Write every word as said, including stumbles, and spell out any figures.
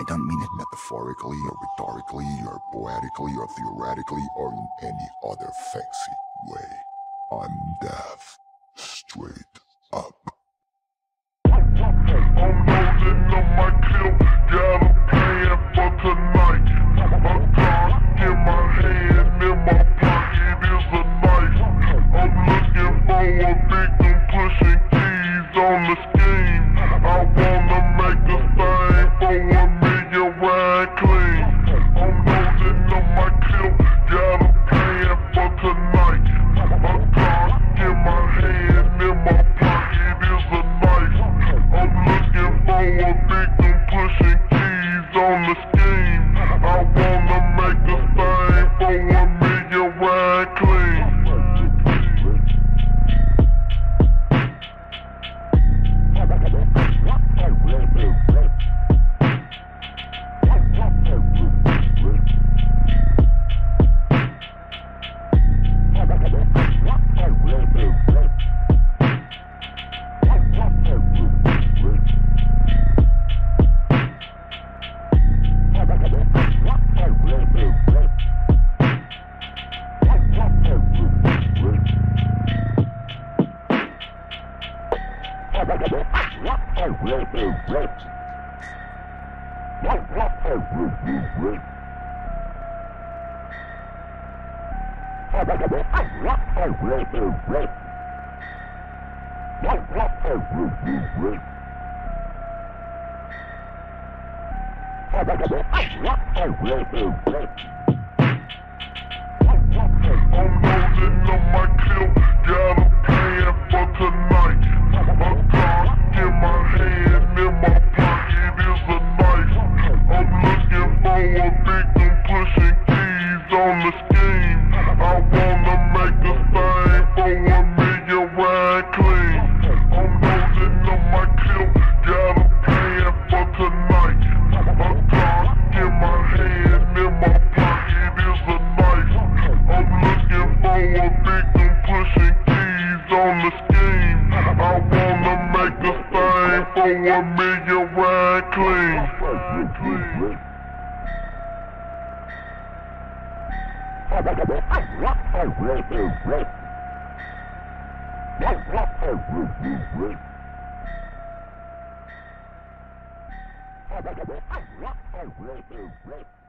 don't mean it metaphorically or rhetorically or poetically or theoretically or in any other fancy way. I'm deaf, straight up. I'm loading up my clip, got a plan for tonight. A gun in my hand, in my pocket is a knife. I'm looking for a victim, pushing keys on the scheme. I wanna make a thing for a million ride clean. I'm loading up my clip, got a plan for tonight. A gun in my hand, in my pocket is a knife. I'm looking for a victim, pushing keys on the scheme. I wanna make a thing for a million ride clean. I'm loading up my clip, got a plan for tonight. A gun in my hand, in my pocket is a knife. I'm looking for a victim, pushing keys on the scheme. I wanna make a thing for a million ride clean. I'm loading up my clip, got a plan for tonight. A gun in my hand, in my pocket is a knife. I'm looking for a victim, pushing keys on the scheme. I wanna make a thing for a million ride clean. Right.